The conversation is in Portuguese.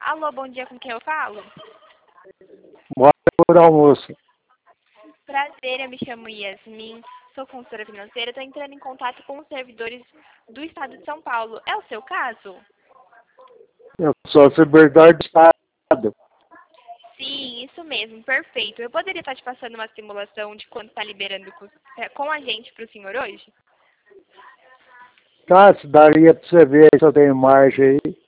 Alô, bom dia, com quem eu falo? Bora por almoço. Prazer, eu me chamo Yasmin, sou consultora financeira, estou entrando em contato com os servidores do Estado de São Paulo. É o seu caso? Eu sou a Liberdade do Estado. Sim, isso mesmo, perfeito. Eu poderia estar te passando uma simulação de quanto está liberando com a gente para o senhor hoje? Tá, se daria pra você ver se eu tenho margem aí.